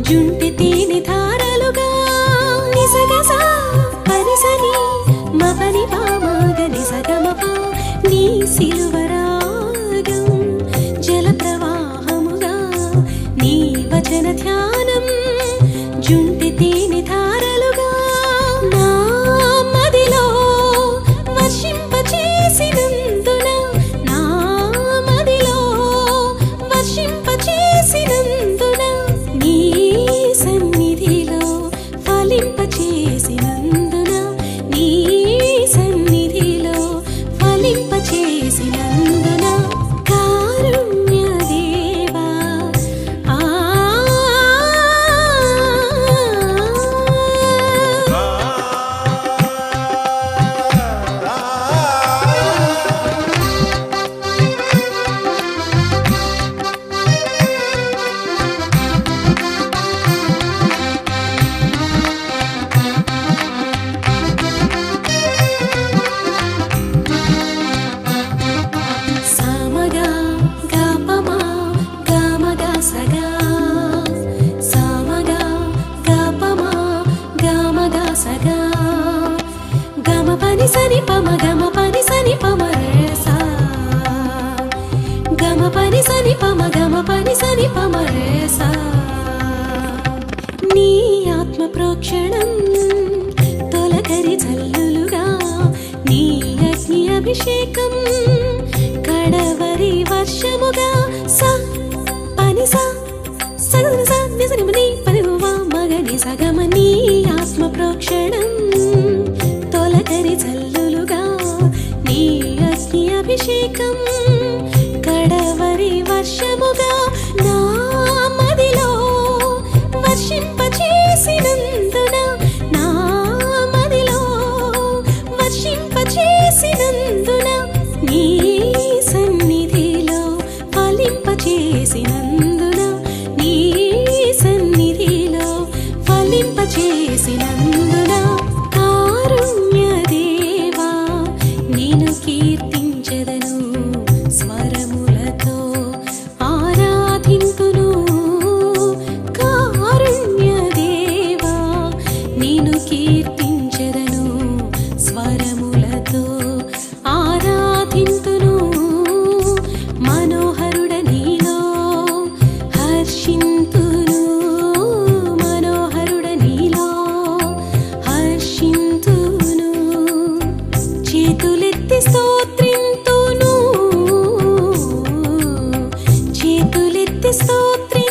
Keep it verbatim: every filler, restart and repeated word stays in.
జుంటి తేనె ధారలుగా నిసగస పరిసని మపని పామగ నిసగమప నీ సిలువరాగం జల ప్రవాహముగా నీ వచన ధ్యానం జుంటి తేనె ధారలుగా నా మదిలో వర్షింపచేసినందున నా మదిలో వర్షింపచేసినందున నీ సన్నిధిలో ఫలింపచేసినందున నీ సన్నిధిలో ఫలింపచేసినందున కారుణ్య దేవా ఆ సామగా గాపమా గామగా సగా సామగా గాపమా గామగా సగా గమ పని సని పమ గమ పని సని పమ రేసా గమ పని సని పమ గమ పని సని పమ రేసా నీ ఆత్మ ప్రోక్షణం తొలకరి జల్లులుగా నీ అగ్ని అభిషేకం కడవరి వర్షముగా స పని స సగని స నిజని మని పరివా మగని సగమ నీ ఆత్మ ప్రోక్షణం తొలకరి జల్లులుగా నీ అగ్ని అభిషేకం కడవరి వర్షముగా నా మదిలో వర్షింపచేసినందున నా మదిలో వర్షింపచేసినందున నీ సన్నిధిలో ఫలింపచేసినందున నీ సన్నిధిలో ఫలింపచేసినందున కారుణ్య దేవా నిన్ను కీర్తించెదను స్వరములతో ఆరాధింతును కారుణ్య దేవా నిన్ను కీర్తించెదను స్వరములతో ఆరాధింతును మనోహరుడ నీలో హర్షింతును మనోహరుడ నీలో హర్షింతును చేతులెత్తి స్తోత్రింతును చేతులెత్తి స్తోత్రి